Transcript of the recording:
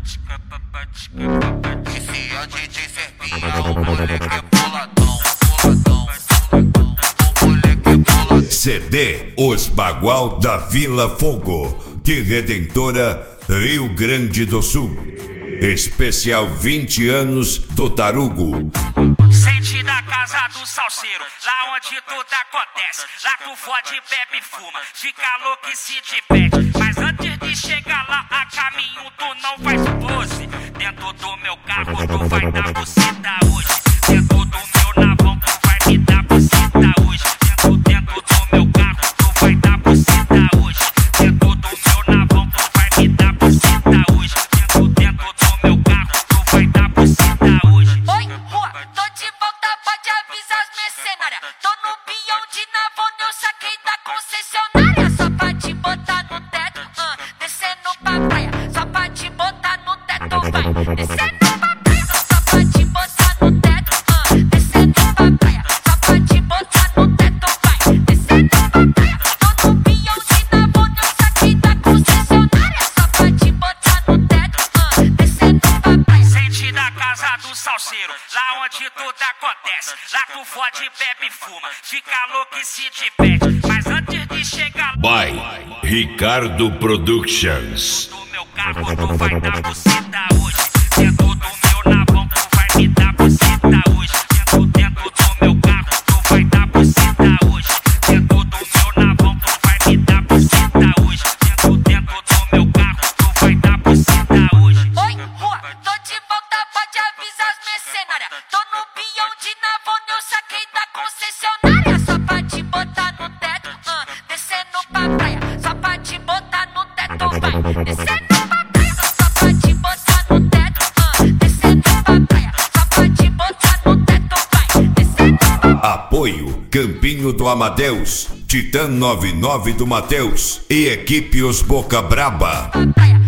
Esse é o DJ Serpinha, o moleque é boladão, boladão, o moleque é boladão. CD Os Bagual da Vila Fogo, de Redentora, Rio Grande do Sul. Especial 20 anos do Tarugo. Sente da casa do salseiro, lá onde tudo acontece. Lá tu fode, bebe e fuma, fica louco e se diverte. Mas antes de chegar lá a caminho, tu não faz pose. Dentro do meu carro tu vai dar buceta hoje. Dentro do meu navão tu vai me dar buceta hoje. Dentro do meu carro tu vai dar buceta hoje. Dentro do meu navão tu vai me dar buceta hoje. Dentro do meu carro tu vai dar buceta hoje. Oi, rua, tô de volta, pode avisar as mercenárias. Tô no peão de Navona, eu saquei da concessionária. Só pra te botar no teto, descendo pra praia. Só pra te botar no teto, vai. Descendo pra praia, só pra te botar no teto, descendo pra praia. Só pra te botar no teto, vai. Descendo pra praia, tô no peão de Navona, eu saquei da concessionária. Só pra te botar no teto, descendo pra praia. Sente da casa do salseiro, lá onde tudo acontece. Lá tu fode, bebe e fuma, fica louco e se diverte. Mas antes de chegar lá By Ricardo Productions. do meu carro tu vai dar buceta hoje. Dentro do meu navão tu vai me dar buceta hoje. Dentro do meu carro tu vai dar buceta hoje. Dentro do meu navão tu vai me dar buceta hoje. Dentro do meu carro tu vai dar buceta hoje. Oi, rua, tô de volta, pode avisar as mercenárias. Tô no peão de Navona, eu saquei da concessionária. Só pra te botar no teto, descendo pra praia. Só pra te botar no teto, vai. Descendo pra praia, só pra te botar no teto, descendo pra praia. Só pra te botar no teto, vai. Descendo pra praia. Apoio Campinho do Amadeus, Titã 99 do Mateus e equipe Os Boca Braba. Praia.